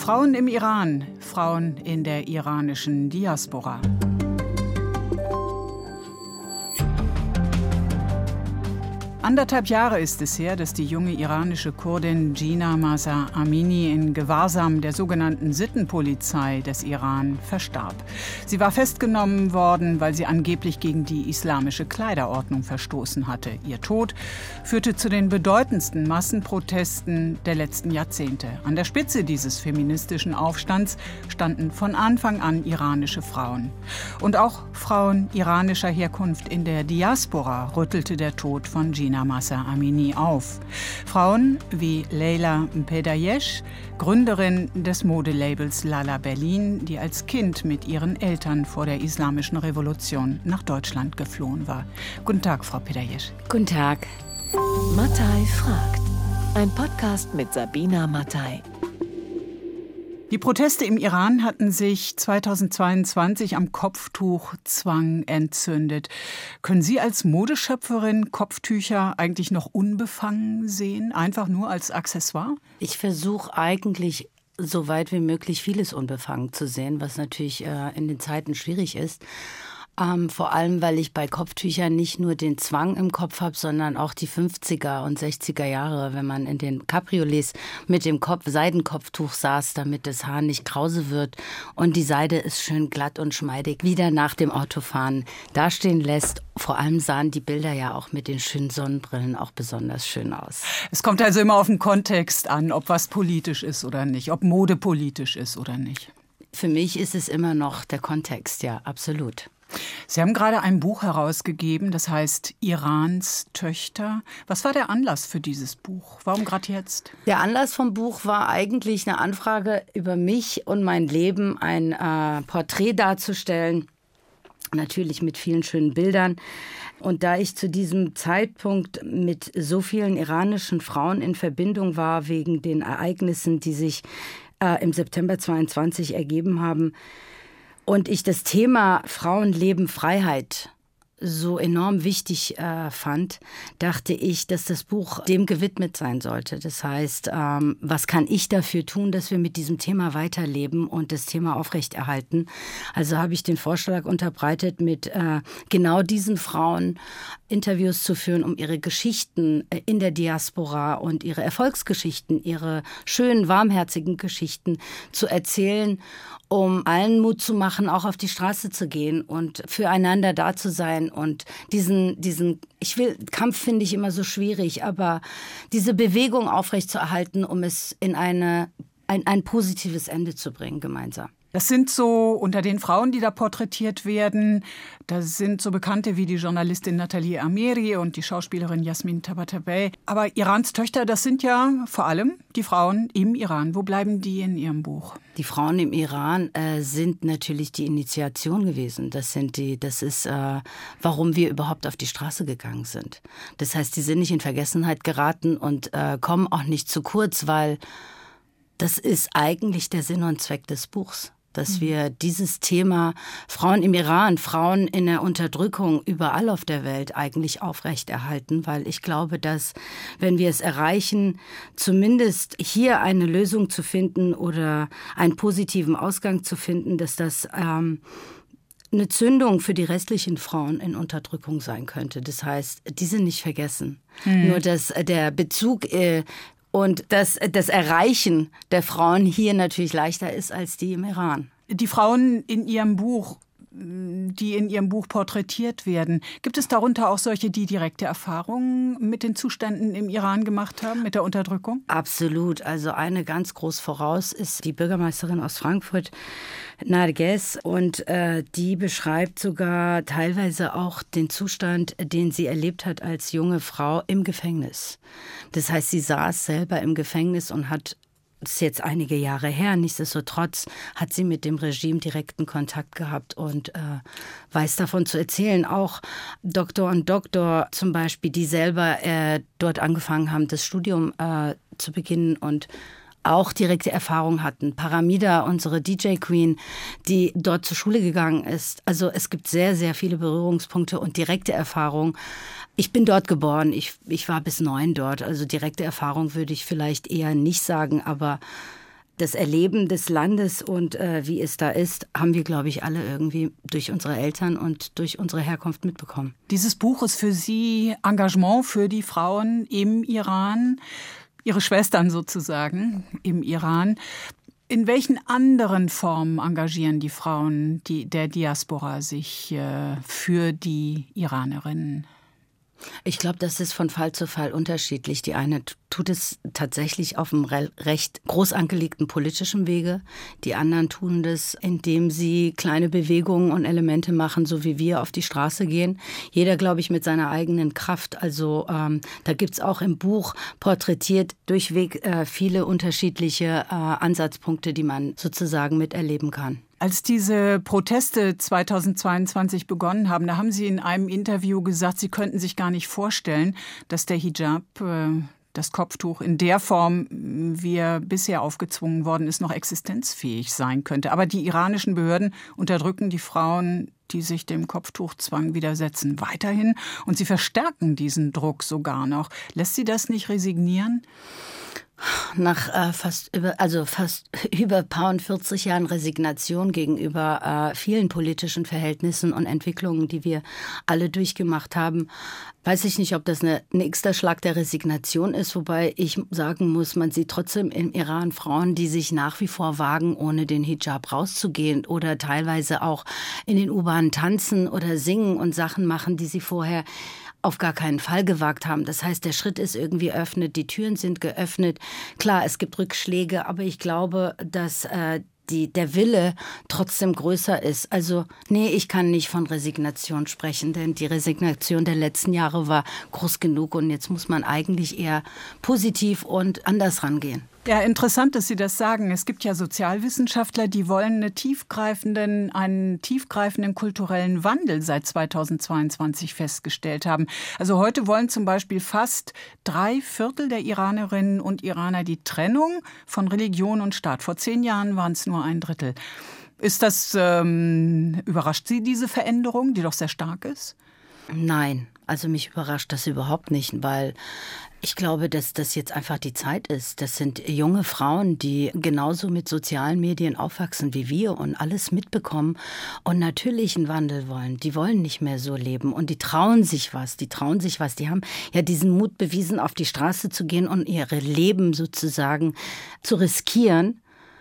Frauen im Iran, Frauen in der iranischen Diaspora. Anderthalb Jahre ist es her, dass die junge iranische Kurdin Jina Mahsa Amini in Gewahrsam der sogenannten Sittenpolizei des Iran verstarb. Sie war festgenommen worden, weil sie angeblich gegen die islamische Kleiderordnung verstoßen hatte. Ihr Tod führte zu den bedeutendsten Massenprotesten der letzten Jahrzehnte. An der Spitze dieses feministischen Aufstands standen von Anfang an iranische Frauen. Und auch Frauen iranischer Herkunft in der Diaspora rüttelte der Tod von Jina Mahsa Amini auf. Frauen wie Leyla Pedayesh, Gründerin des Modelabels Lala Berlin, die als Kind mit ihren Eltern vor der Islamischen Revolution nach Deutschland geflohen war. Guten Tag, Frau Pedayesh. Guten Tag. Mattei fragt. Ein Podcast mit Sabina Mattei. Die Proteste im Iran hatten sich 2022 am Kopftuchzwang entzündet. Können Sie als Modeschöpferin Kopftücher eigentlich noch unbefangen sehen, einfach nur als Accessoire? Ich versuche eigentlich so weit wie möglich vieles unbefangen zu sehen, was natürlich in den Zeiten schwierig ist. Vor allem, weil ich bei Kopftüchern nicht nur den Zwang im Kopf habe, sondern auch die 50er und 60er Jahre, wenn man in den Cabriolets mit dem Seidenkopftuch saß, damit das Haar nicht krause wird und die Seide ist schön glatt und schmeidig, wieder nach dem Autofahren dastehen lässt. Vor allem sahen die Bilder ja auch mit den schönen Sonnenbrillen auch besonders schön aus. Es kommt also immer auf den Kontext an, ob was politisch ist oder nicht, ob Mode politisch ist oder nicht. Für mich ist es immer noch der Kontext, ja, absolut. Sie haben gerade ein Buch herausgegeben, das heißt Irans Töchter. Was war der Anlass für dieses Buch? Warum gerade jetzt? Der Anlass vom Buch war eigentlich eine Anfrage über mich und mein Leben, ein Porträt darzustellen, natürlich mit vielen schönen Bildern. Und da ich zu diesem Zeitpunkt mit so vielen iranischen Frauen in Verbindung war, wegen den Ereignissen, die sich im September 22 ergeben haben, und ich das Thema Frauenleben, Freiheit so enorm wichtig fand, dachte ich, dass das Buch dem gewidmet sein sollte. Das heißt, was kann ich dafür tun, dass wir mit diesem Thema weiterleben und das Thema aufrechterhalten? Also habe ich den Vorschlag unterbreitet, mit genau diesen Frauen Interviews zu führen, um ihre Geschichten in der Diaspora und ihre Erfolgsgeschichten, ihre schönen, warmherzigen Geschichten zu erzählen, um allen Mut zu machen, auch auf die Straße zu gehen und füreinander da zu sein. Und Kampf finde ich immer so schwierig, aber diese Bewegung aufrechtzuerhalten, um es in ein positives Ende zu bringen, gemeinsam. Das sind so unter den Frauen, die da porträtiert werden, da sind so Bekannte wie die Journalistin Nathalie Ameri und die Schauspielerin Yasmin Tabatabai. Aber Irans Töchter, das sind ja vor allem die Frauen im Iran. Wo bleiben die in Ihrem Buch? Die Frauen im Iran sind natürlich die Initiation gewesen. Das ist, warum wir überhaupt auf die Straße gegangen sind. Das heißt, die sind nicht in Vergessenheit geraten und kommen auch nicht zu kurz, weil das ist eigentlich der Sinn und Zweck des Buchs. Dass wir dieses Thema Frauen im Iran, Frauen in der Unterdrückung überall auf der Welt eigentlich aufrechterhalten, weil ich glaube, dass, wenn wir es erreichen, zumindest hier eine Lösung zu finden oder einen positiven Ausgang zu finden, dass das eine Zündung für die restlichen Frauen in Unterdrückung sein könnte. Das heißt, die sind nicht vergessen. Nur dass der Bezug und dass das Erreichen der Frauen hier natürlich leichter ist als die im Iran. Die Frauen in Ihrem Buch, die in Ihrem Buch porträtiert werden, gibt es darunter auch solche, die direkte Erfahrungen mit den Zuständen im Iran gemacht haben, mit der Unterdrückung? Absolut. Also eine ganz groß voraus ist die Bürgermeisterin aus Frankfurt, Narges, und die beschreibt sogar teilweise auch den Zustand, den sie erlebt hat als junge Frau im Gefängnis. Das heißt, sie saß selber im Gefängnis und hat, das ist jetzt einige Jahre her, nichtsdestotrotz hat sie mit dem Regime direkten Kontakt gehabt und weiß davon zu erzählen. Auch Doktor und Doktor zum Beispiel, die selber dort angefangen haben, das Studium zu beginnen und auch direkte Erfahrung hatten. Paramida, unsere DJ-Queen, die dort zur Schule gegangen ist. Also es gibt sehr, sehr viele Berührungspunkte und direkte Erfahrung. Ich bin dort geboren, ich war bis 9 dort, also direkte Erfahrung würde ich vielleicht eher nicht sagen, aber das Erleben des Landes und wie es da ist, haben wir, glaube ich, alle irgendwie durch unsere Eltern und durch unsere Herkunft mitbekommen. Dieses Buch ist für Sie Engagement für die Frauen im Iran, Ihre Schwestern sozusagen im Iran. In welchen anderen Formen engagieren die Frauen der Diaspora sich für die Iranerinnen? Ich glaube, das ist von Fall zu Fall unterschiedlich. Die eine tut es tatsächlich auf einem recht groß angelegten politischen Wege. Die anderen tun das, indem sie kleine Bewegungen und Elemente machen, so wie wir auf die Straße gehen. Jeder, glaube ich, mit seiner eigenen Kraft. Also da gibt's auch im Buch porträtiert durchweg viele unterschiedliche Ansatzpunkte, die man sozusagen miterleben kann. Als diese Proteste 2022 begonnen haben, da haben Sie in einem Interview gesagt, Sie könnten sich gar nicht vorstellen, dass der Hijab, das Kopftuch in der Form, wie er bisher aufgezwungen worden ist, noch existenzfähig sein könnte. Aber die iranischen Behörden unterdrücken die Frauen, die sich dem Kopftuchzwang widersetzen, weiterhin. Und sie verstärken diesen Druck sogar noch. Lässt Sie das nicht resignieren? Nach fast über paar 40 Jahren Resignation gegenüber vielen politischen Verhältnissen und Entwicklungen, die wir alle durchgemacht haben, weiß ich nicht, ob das ein nächster Schlag der Resignation ist, wobei ich sagen muss, man sieht trotzdem im Iran Frauen, die sich nach wie vor wagen, ohne den Hijab rauszugehen oder teilweise auch in den U-Bahnen tanzen oder singen und Sachen machen, die sie vorher auf gar keinen Fall gewagt haben. Das heißt, der Schritt ist irgendwie geöffnet, die Türen sind geöffnet. Klar, es gibt Rückschläge, aber ich glaube, dass der Wille trotzdem größer ist. Also nee, ich kann nicht von Resignation sprechen, denn die Resignation der letzten Jahre war groß genug und jetzt muss man eigentlich eher positiv und anders rangehen. Ja, interessant, dass Sie das sagen. Es gibt ja Sozialwissenschaftler, die wollen einen tiefgreifenden kulturellen Wandel seit 2022 festgestellt haben. Also heute wollen zum Beispiel fast 3/4 der Iranerinnen und Iraner die Trennung von Religion und Staat. Vor 10 Jahren waren es nur 1/3. Ist das, überrascht Sie diese Veränderung, die doch sehr stark ist? Nein, also mich überrascht das überhaupt nicht, weil ich glaube, dass das jetzt einfach die Zeit ist. Das sind junge Frauen, die genauso mit sozialen Medien aufwachsen wie wir und alles mitbekommen und natürlich einen Wandel wollen. Die wollen nicht mehr so leben und die trauen sich was. Die haben ja diesen Mut bewiesen, auf die Straße zu gehen und ihre Leben sozusagen zu riskieren.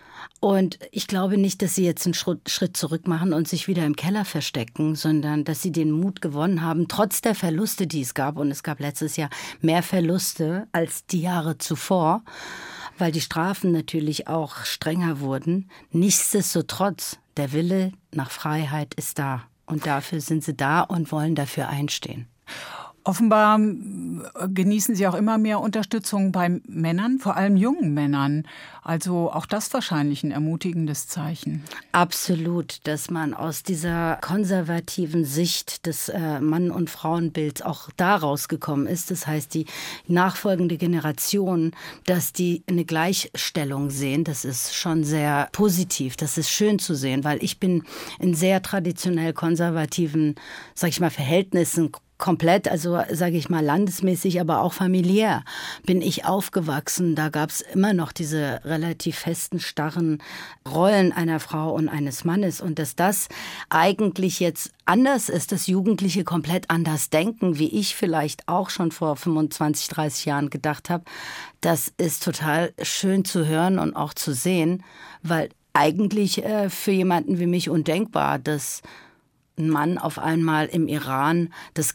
Und ich glaube nicht, dass sie jetzt einen Schritt zurück machen und sich wieder im Keller verstecken, sondern dass sie den Mut gewonnen haben, trotz der Verluste, die es gab. Und es gab letztes Jahr mehr Verluste als die Jahre zuvor, weil die Strafen natürlich auch strenger wurden. Nichtsdestotrotz, der Wille nach Freiheit ist da. Und dafür sind sie da und wollen dafür einstehen. Offenbar genießen Sie auch immer mehr Unterstützung bei Männern, vor allem jungen Männern. Also auch das wahrscheinlich ein ermutigendes Zeichen. Absolut, dass man aus dieser konservativen Sicht des Mann- und Frauenbilds auch da rausgekommen ist. Das heißt, die nachfolgende Generation, dass die eine Gleichstellung sehen, das ist schon sehr positiv. Das ist schön zu sehen, weil ich bin in sehr traditionell konservativen, sag ich mal, Verhältnissen komplett, also sage ich mal landesmäßig, aber auch familiär bin ich aufgewachsen. Da gab es immer noch diese relativ festen, starren Rollen einer Frau und eines Mannes. Und dass das eigentlich jetzt anders ist, dass Jugendliche komplett anders denken, wie ich vielleicht auch schon vor 25, 30 Jahren gedacht habe, das ist total schön zu hören und auch zu sehen, weil eigentlich für jemanden wie mich undenkbar, dass ein Mann auf einmal im Iran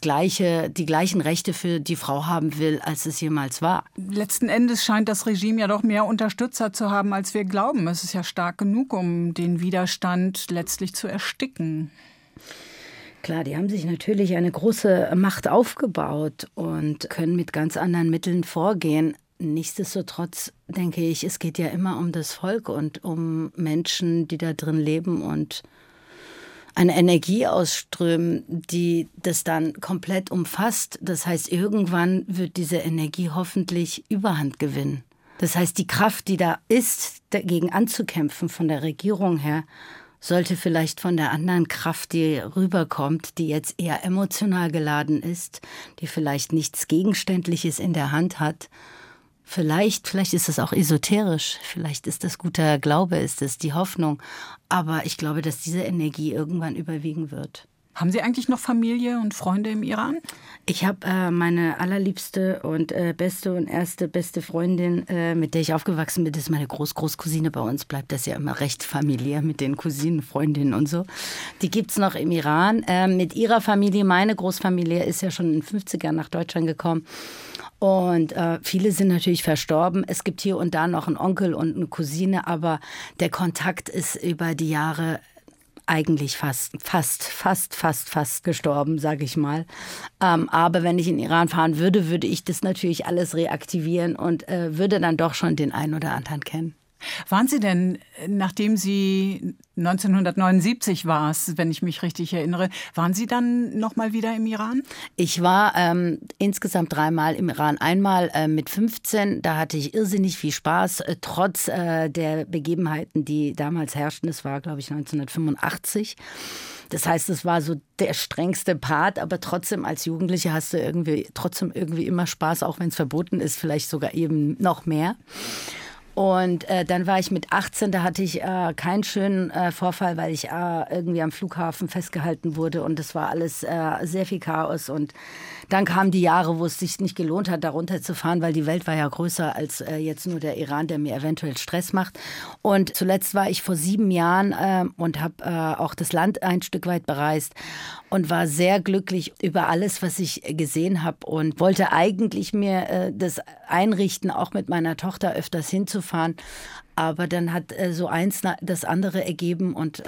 die gleichen Rechte für die Frau haben will, als es jemals war. Letzten Endes scheint das Regime ja doch mehr Unterstützer zu haben, als wir glauben. Es ist ja stark genug, um den Widerstand letztlich zu ersticken. Klar, die haben sich natürlich eine große Macht aufgebaut und können mit ganz anderen Mitteln vorgehen. Nichtsdestotrotz denke ich, es geht ja immer um das Volk und um Menschen, die da drin leben und eine Energie ausströmen, die das dann komplett umfasst. Das heißt, irgendwann wird diese Energie hoffentlich Überhand gewinnen. Das heißt, die Kraft, die da ist, dagegen anzukämpfen von der Regierung her, sollte vielleicht von der anderen Kraft, die rüberkommt, die jetzt eher emotional geladen ist, die vielleicht nichts Gegenständliches in der Hand hat, Vielleicht ist es auch esoterisch, vielleicht ist das guter Glaube, ist es die Hoffnung. Aber ich glaube, dass diese Energie irgendwann überwiegen wird. Haben Sie eigentlich noch Familie und Freunde im Iran? Ich habe meine allerliebste und beste und erste beste Freundin, mit der ich aufgewachsen bin, das ist meine Großcousine. Bei uns bleibt das ja immer recht familiär mit den Cousinen, Freundinnen und so. Die gibt's noch im Iran. Mit ihrer Familie, meine Großfamilie, ist ja schon in den 50ern nach Deutschland gekommen. Und viele sind natürlich verstorben. Es gibt hier und da noch einen Onkel und eine Cousine, aber der Kontakt ist über die Jahre eigentlich fast gestorben, sage ich mal. Aber wenn ich in den Iran fahren würde, würde ich das natürlich alles reaktivieren und würde dann doch schon den einen oder anderen kennen. Waren Sie denn, nachdem Sie 1979 war es, wenn ich mich richtig erinnere, waren Sie dann noch mal wieder im Iran? Ich war insgesamt 3-mal im Iran. Einmal mit 15, da hatte ich irrsinnig viel Spaß, trotz der Begebenheiten, die damals herrschten. Das war, glaube ich, 1985. Das heißt, es war so der strengste Part, aber trotzdem als Jugendliche hast du trotzdem irgendwie immer Spaß, auch wenn es verboten ist, vielleicht sogar eben noch mehr. Und dann war ich mit 18, da hatte ich keinen schönen Vorfall, weil ich irgendwie am Flughafen festgehalten wurde und es war alles sehr viel Chaos. Und dann kamen die Jahre, wo es sich nicht gelohnt hat, da runterzufahren, weil die Welt war ja größer als jetzt nur der Iran, der mir eventuell Stress macht. Und zuletzt war ich vor 7 Jahren und habe auch das Land ein Stück weit bereist und war sehr glücklich über alles, was ich gesehen habe und wollte eigentlich mir das einrichten, auch mit meiner Tochter öfters hinzufahren. Aber dann hat so eins das andere ergeben und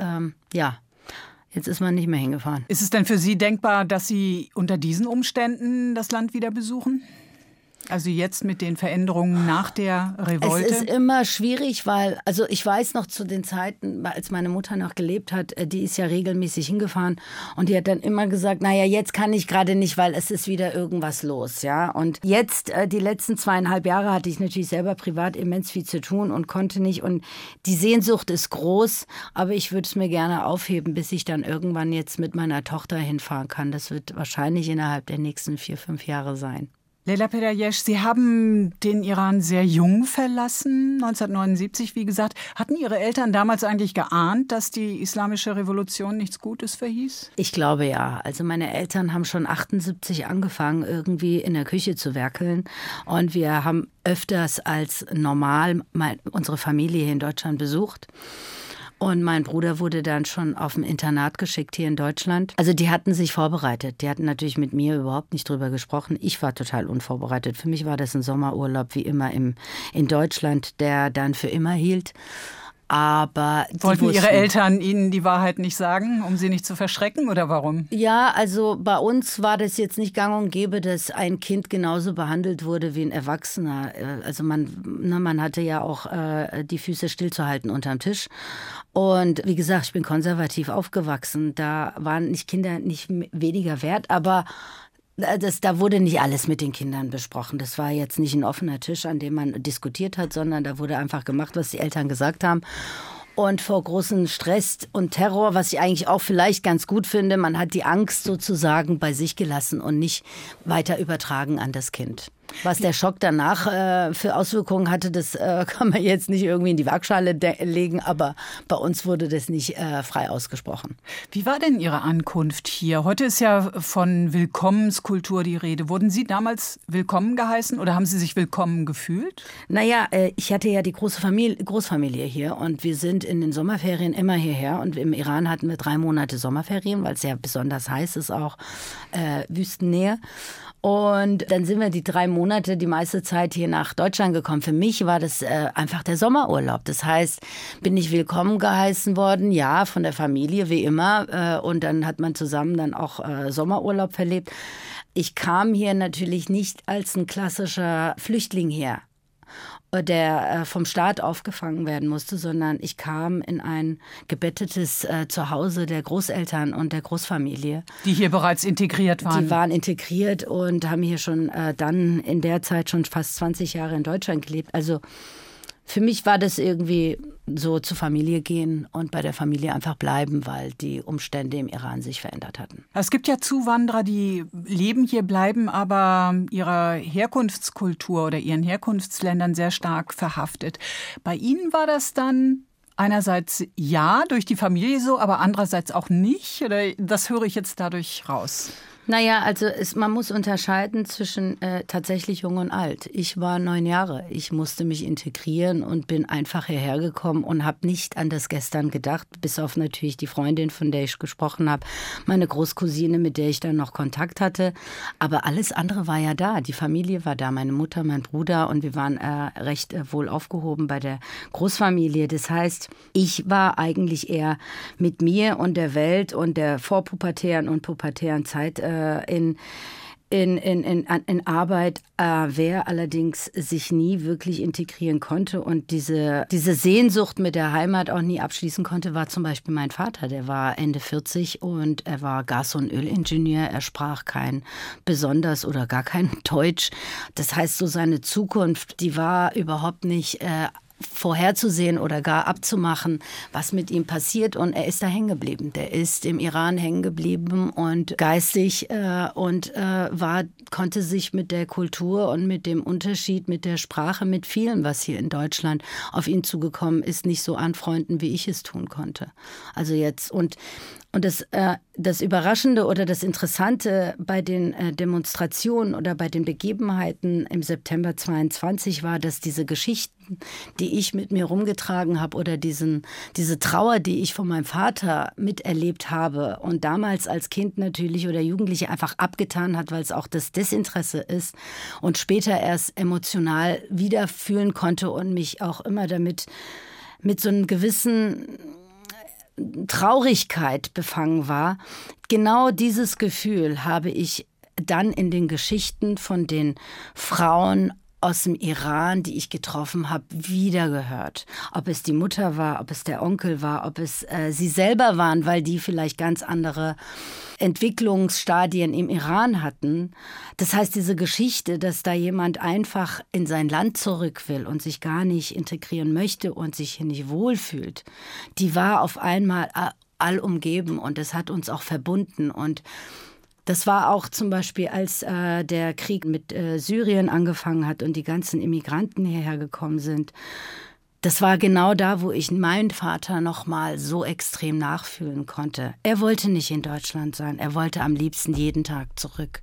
jetzt ist man nicht mehr hingefahren. Ist es denn für Sie denkbar, dass Sie unter diesen Umständen das Land wieder besuchen? Also jetzt mit den Veränderungen nach der Revolte? Es ist immer schwierig, weil, also ich weiß noch zu den Zeiten, als meine Mutter noch gelebt hat, die ist ja regelmäßig hingefahren und die hat dann immer gesagt, naja, jetzt kann ich gerade nicht, weil es ist wieder irgendwas los, ja. Und jetzt, die letzten 2,5 Jahre hatte ich natürlich selber privat immens viel zu tun und konnte nicht und die Sehnsucht ist groß, aber ich würde es mir gerne aufheben, bis ich dann irgendwann jetzt mit meiner Tochter hinfahren kann. Das wird wahrscheinlich innerhalb der nächsten 4-5 Jahre sein. Leyla Pedayesh, Sie haben den Iran sehr jung verlassen, 1979, wie gesagt. Hatten Ihre Eltern damals eigentlich geahnt, dass die islamische Revolution nichts Gutes verhieß? Ich glaube ja. Also meine Eltern haben schon 78 angefangen, irgendwie in der Küche zu werkeln. Und wir haben öfters als normal unsere Familie hier in Deutschland besucht. Und mein Bruder wurde dann schon auf ein Internat geschickt hier in Deutschland. Also die hatten sich vorbereitet. Die hatten natürlich mit mir überhaupt nicht drüber gesprochen. Ich war total unvorbereitet. Für mich war das ein Sommerurlaub wie immer in Deutschland, der dann für immer hielt. Aber wollten Ihre Eltern Ihnen die Wahrheit nicht sagen, um Sie nicht zu verschrecken, oder warum? Ja, also bei uns war das jetzt nicht gang und gäbe, dass ein Kind genauso behandelt wurde wie ein Erwachsener. Also man hatte ja auch die Füße stillzuhalten unterm Tisch. Und wie gesagt, ich bin konservativ aufgewachsen. Da waren Kinder nicht weniger wert, aber da wurde nicht alles mit den Kindern besprochen. Das war jetzt nicht ein offener Tisch, an dem man diskutiert hat, sondern da wurde einfach gemacht, was die Eltern gesagt haben. Und vor großem Stress und Terror, was ich eigentlich auch vielleicht ganz gut finde, man hat die Angst sozusagen bei sich gelassen und nicht weiter übertragen an das Kind. Was der Schock danach für Auswirkungen hatte, das kann man jetzt nicht irgendwie in die Waagschale legen, aber bei uns wurde das nicht frei ausgesprochen. Wie war denn Ihre Ankunft hier? Heute ist ja von Willkommenskultur die Rede. Wurden Sie damals willkommen geheißen oder haben Sie sich willkommen gefühlt? Naja, ich hatte ja die Großfamilie hier und wir sind in den Sommerferien immer hierher und im Iran hatten wir 3 Monate Sommerferien, weil es ja besonders heiß ist, auch Wüstennähe. Und dann sind wir die 3 Monate, die meiste Zeit hier nach Deutschland gekommen. Für mich war das einfach der Sommerurlaub. Das heißt, bin ich willkommen geheißen worden, ja, von der Familie, wie immer. Und dann hat man zusammen dann auch Sommerurlaub verlebt. Ich kam hier natürlich nicht als ein klassischer Flüchtling her, der vom Staat aufgefangen werden musste, sondern ich kam in ein gebettetes Zuhause der Großeltern und der Großfamilie. Die hier bereits integriert waren? Die waren integriert und haben hier schon dann in der Zeit schon fast 20 Jahre in Deutschland gelebt. Also für mich war das irgendwie so zur Familie gehen und bei der Familie einfach bleiben, weil die Umstände im Iran sich verändert hatten. Es gibt ja Zuwanderer, die leben hier, bleiben aber ihrer Herkunftskultur oder ihren Herkunftsländern sehr stark verhaftet. Bei Ihnen war das dann einerseits ja, durch die Familie so, aber andererseits auch nicht? Oder das höre ich jetzt dadurch raus? Naja, also man muss unterscheiden zwischen tatsächlich jung und alt. Ich war 9 Jahre. Ich musste mich integrieren und bin einfach hierher gekommen und habe nicht an das Gestern gedacht, bis auf natürlich die Freundin, von der ich gesprochen habe, meine Großcousine, mit der ich dann noch Kontakt hatte. Aber alles andere war ja da. Die Familie war da, meine Mutter, mein Bruder, und wir waren recht wohl aufgehoben bei der Großfamilie. Das heißt, ich war eigentlich eher mit mir und der Welt und der vorpubertären und pubertären Zeit in Arbeit, wer allerdings sich nie wirklich integrieren konnte und diese Sehnsucht mit der Heimat auch nie abschließen konnte, war zum Beispiel mein Vater. Der war Ende 40 und er war Gas- und Ölingenieur. Er sprach kein besonders oder gar kein Deutsch. Das heißt, so seine Zukunft, die war überhaupt nicht vorherzusehen oder gar abzumachen, was mit ihm passiert, und er ist da hängen geblieben. Der ist im Iran hängen geblieben und geistig konnte sich mit der Kultur und mit dem Unterschied, mit der Sprache, mit vielem, was hier in Deutschland auf ihn zugekommen ist, nicht so anfreunden, wie ich es tun konnte. Also jetzt und das Überraschende oder das Interessante bei den Demonstrationen oder bei den Begebenheiten im September 22 war, dass diese Geschichten, die ich mit mir rumgetragen habe, oder diese Trauer, die ich von meinem Vater miterlebt habe und damals als Kind natürlich oder Jugendliche einfach abgetan hat, weil es auch das Desinteresse ist, und später erst emotional wieder fühlen konnte und mich auch immer damit mit so einem gewissen Traurigkeit befangen war. Genau dieses Gefühl habe ich dann in den Geschichten von den Frauen aus dem Iran, die ich getroffen habe, wiedergehört. Ob es die Mutter war, ob es der Onkel war, ob es sie selber waren, weil die vielleicht ganz andere Entwicklungsstadien im Iran hatten. Das heißt, diese Geschichte, dass da jemand einfach in sein Land zurück will und sich gar nicht integrieren möchte und sich hier nicht wohlfühlt, die war auf einmal allumgeben, und das hat uns auch verbunden. Und das war auch zum Beispiel, als der Krieg mit Syrien angefangen hat und die ganzen Immigranten hierher gekommen sind. Das war genau da, wo ich meinen Vater noch mal so extrem nachfühlen konnte. Er wollte nicht in Deutschland sein. Er wollte am liebsten jeden Tag zurück.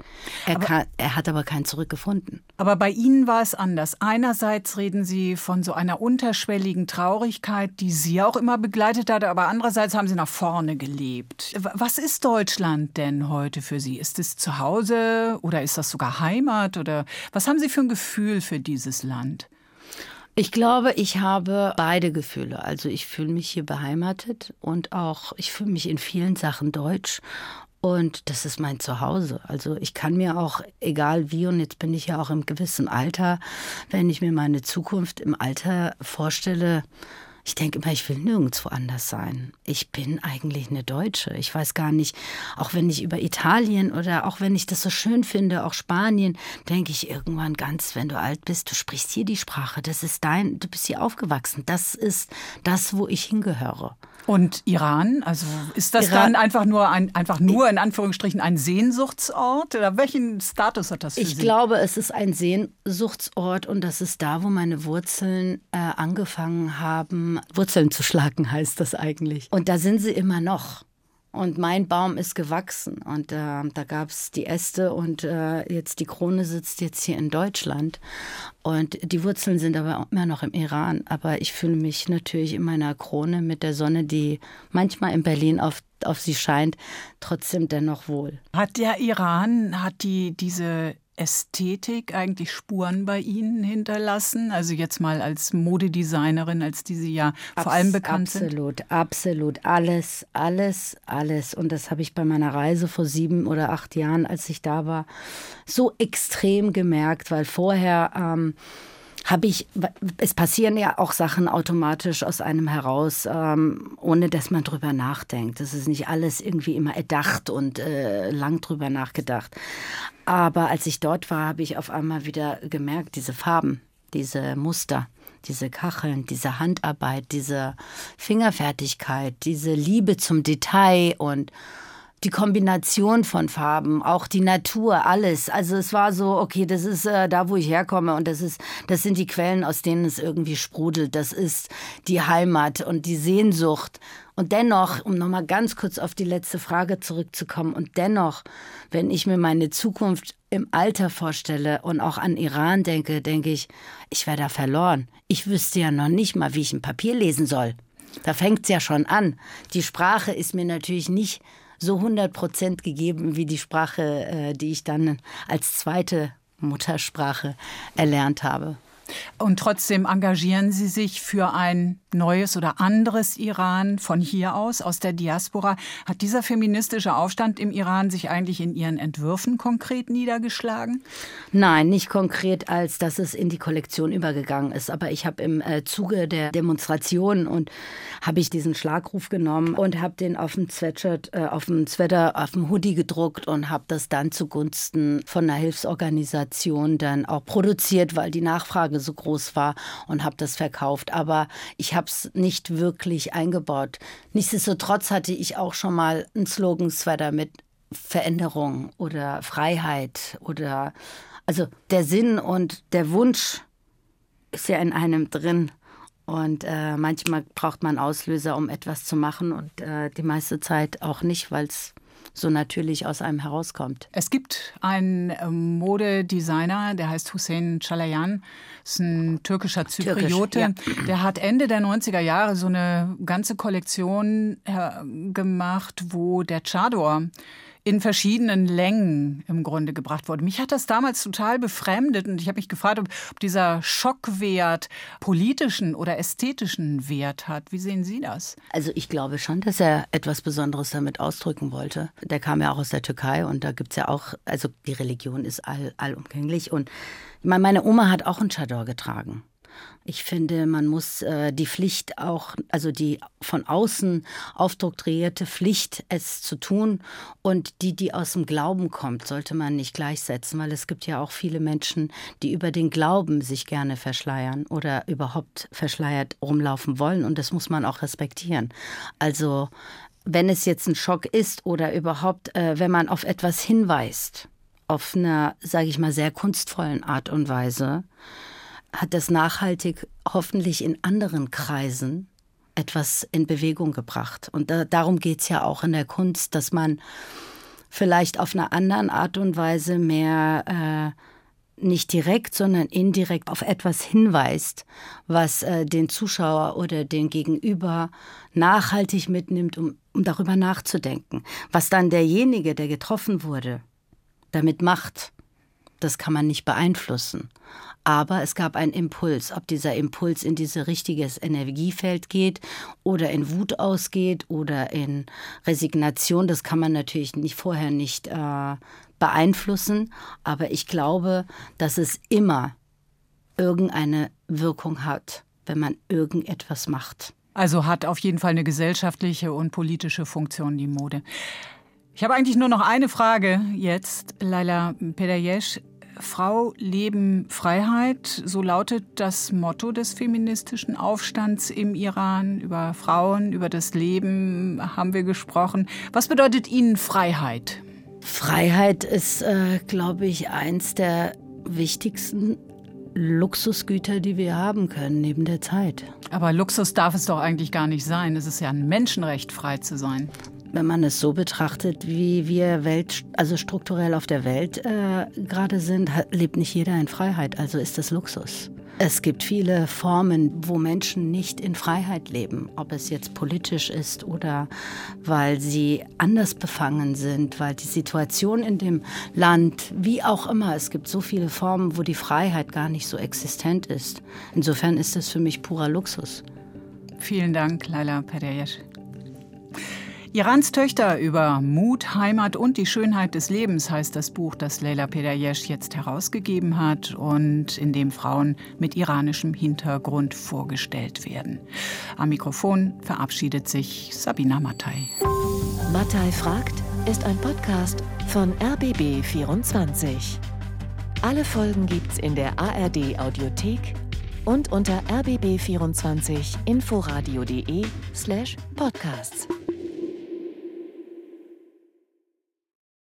Er hat aber kein Zurück gefunden. Aber bei Ihnen war es anders. Einerseits reden Sie von so einer unterschwelligen Traurigkeit, die Sie auch immer begleitet hat, aber andererseits haben Sie nach vorne gelebt. Was ist Deutschland denn heute für Sie? Ist es zu Hause oder ist das sogar Heimat? Oder was haben Sie für ein Gefühl für dieses Land? Ich glaube, ich habe beide Gefühle. Also ich fühle mich hier beheimatet und auch ich fühle mich in vielen Sachen deutsch. Und das ist mein Zuhause. Also ich kann mir auch, egal wie, und jetzt bin ich ja auch im gewissen Alter, wenn ich mir meine Zukunft im Alter vorstelle, ich denke immer, ich will nirgendwo anders sein. Ich bin eigentlich eine Deutsche. Ich weiß gar nicht, auch wenn ich über Italien oder auch wenn ich das so schön finde, auch Spanien, denke ich irgendwann ganz, wenn du alt bist, du sprichst hier die Sprache, das ist du bist hier aufgewachsen. Das ist das, wo ich hingehöre. Und Iran? Also ist das dann einfach nur in Anführungsstrichen ein Sehnsuchtsort? Oder welchen Status hat das für Sie? Ich glaube, es ist ein Sehnsuchtsort, und das ist da, wo meine Wurzeln angefangen haben. Wurzeln zu schlagen heißt das eigentlich. Und da sind sie immer noch. Und mein Baum ist gewachsen, und da gab es die Äste, und jetzt die Krone sitzt jetzt hier in Deutschland, und die Wurzeln sind aber immer noch im Iran. Aber ich fühle mich natürlich in meiner Krone mit der Sonne, die manchmal in Berlin auf sie scheint, trotzdem dennoch wohl. Hat der Iran, diese Ästhetik eigentlich Spuren bei Ihnen hinterlassen? Also jetzt mal als Modedesignerin, als die Sie ja vor allem bekannt sind. Absolut. Alles. Und das habe ich bei meiner Reise vor 7 oder 8 Jahren, als ich da war, so extrem gemerkt, weil vorher es passieren ja auch Sachen automatisch aus einem heraus, ohne dass man drüber nachdenkt. Das ist nicht alles irgendwie immer erdacht und lang drüber nachgedacht. Aber als ich dort war, habe ich auf einmal wieder gemerkt, diese Farben, diese Muster, diese Kacheln, diese Handarbeit, diese Fingerfertigkeit, diese Liebe zum Detail und die Kombination von Farben, auch die Natur, alles. Also es war so, okay, das ist da, wo ich herkomme und das sind die Quellen, aus denen es irgendwie sprudelt. Das ist die Heimat und die Sehnsucht. Und dennoch, um nochmal ganz kurz auf die letzte Frage zurückzukommen, und dennoch, wenn ich mir meine Zukunft im Alter vorstelle und auch an Iran denke, denke ich wäre da verloren. Ich wüsste ja noch nicht mal, wie ich ein Papier lesen soll. Da fängt es ja schon an. Die Sprache ist mir natürlich nicht so 100% gegeben wie die Sprache, die ich dann als zweite Muttersprache erlernt habe. Und trotzdem engagieren Sie sich für ein neues oder anderes Iran von hier aus der Diaspora. Hat dieser feministische Aufstand im Iran sich eigentlich in Ihren Entwürfen konkret niedergeschlagen? Nein, nicht konkret, als dass es in die Kollektion übergegangen ist. Aber ich habe im Zuge der Demonstrationen habe ich diesen Schlagruf genommen und habe den auf dem Sweatshirt, auf dem Sweater, auf dem Hoodie gedruckt und habe das dann zugunsten von einer Hilfsorganisation dann auch produziert, weil die Nachfrage so groß war, und habe das verkauft. Aber ich habe es nicht wirklich eingebaut. Nichtsdestotrotz hatte ich auch schon mal einen Slogan-Sweater mit Veränderung oder Freiheit oder, also der Sinn und der Wunsch ist ja in einem drin. Und manchmal braucht man Auslöser, um etwas zu machen, und die meiste Zeit auch nicht, weil es so natürlich aus einem herauskommt. Es gibt einen Modedesigner, der heißt Hüseyin Çalayan, ist ein türkischer Zypriote. Ja. Der hat Ende der 90er Jahre so eine ganze Kollektion gemacht, wo der Chador in verschiedenen Längen im Grunde gebracht wurde. Mich hat das damals total befremdet und ich habe mich gefragt, ob dieser Schockwert politischen oder ästhetischen Wert hat. Wie sehen Sie das? Also ich glaube schon, dass er etwas Besonderes damit ausdrücken wollte. Der kam ja auch aus der Türkei und da gibt es ja auch, also die Religion ist allumgänglich, und meine Oma hat auch einen Chador getragen. Ich finde, man muss die Pflicht auch, also die von außen aufdoktrierte Pflicht, es zu tun, und die aus dem Glauben kommt, sollte man nicht gleichsetzen, weil es gibt ja auch viele Menschen, die über den Glauben sich gerne verschleiern oder überhaupt verschleiert rumlaufen wollen, und das muss man auch respektieren. Also wenn es jetzt ein Schock ist oder überhaupt, wenn man auf etwas hinweist, auf einer, sage ich mal, sehr kunstvollen Art und Weise, hat das nachhaltig hoffentlich in anderen Kreisen etwas in Bewegung gebracht. Und darum geht es ja auch in der Kunst, dass man vielleicht auf einer anderen Art und Weise mehr nicht direkt, sondern indirekt auf etwas hinweist, was den Zuschauer oder den Gegenüber nachhaltig mitnimmt, um darüber nachzudenken. Was dann derjenige, der getroffen wurde, damit macht, das kann man nicht beeinflussen. Aber es gab einen Impuls. Ob dieser Impuls in dieses richtiges Energiefeld geht oder in Wut ausgeht oder in Resignation, das kann man natürlich vorher nicht beeinflussen. Aber ich glaube, dass es immer irgendeine Wirkung hat, wenn man irgendetwas macht. Also hat auf jeden Fall eine gesellschaftliche und politische Funktion die Mode. Ich habe eigentlich nur noch eine Frage jetzt, Leyla Pedayesh. Frau, Leben, Freiheit, so lautet das Motto des feministischen Aufstands im Iran. Über Frauen, über das Leben haben wir gesprochen. Was bedeutet Ihnen Freiheit? Freiheit ist, glaube ich, eins der wichtigsten Luxusgüter, die wir haben können, neben der Zeit. Aber Luxus darf es doch eigentlich gar nicht sein. Es ist ja ein Menschenrecht, frei zu sein. Wenn man es so betrachtet, wie wir strukturell auf der Welt gerade sind, lebt nicht jeder in Freiheit, also ist das Luxus. Es gibt viele Formen, wo Menschen nicht in Freiheit leben, ob es jetzt politisch ist oder weil sie anders befangen sind, weil die Situation in dem Land, wie auch immer, es gibt so viele Formen, wo die Freiheit gar nicht so existent ist. Insofern ist es für mich purer Luxus. Vielen Dank, Leyla Pedayesh. Irans Töchter über Mut, Heimat und die Schönheit des Lebens heißt das Buch, das Leyla Pedayesh jetzt herausgegeben hat und in dem Frauen mit iranischem Hintergrund vorgestellt werden. Am Mikrofon verabschiedet sich Sabina Mattei. Mattei fragt ist ein Podcast von RBB 24. Alle Folgen gibt's in der ARD Audiothek und unter rbb24inforadio.de/podcasts.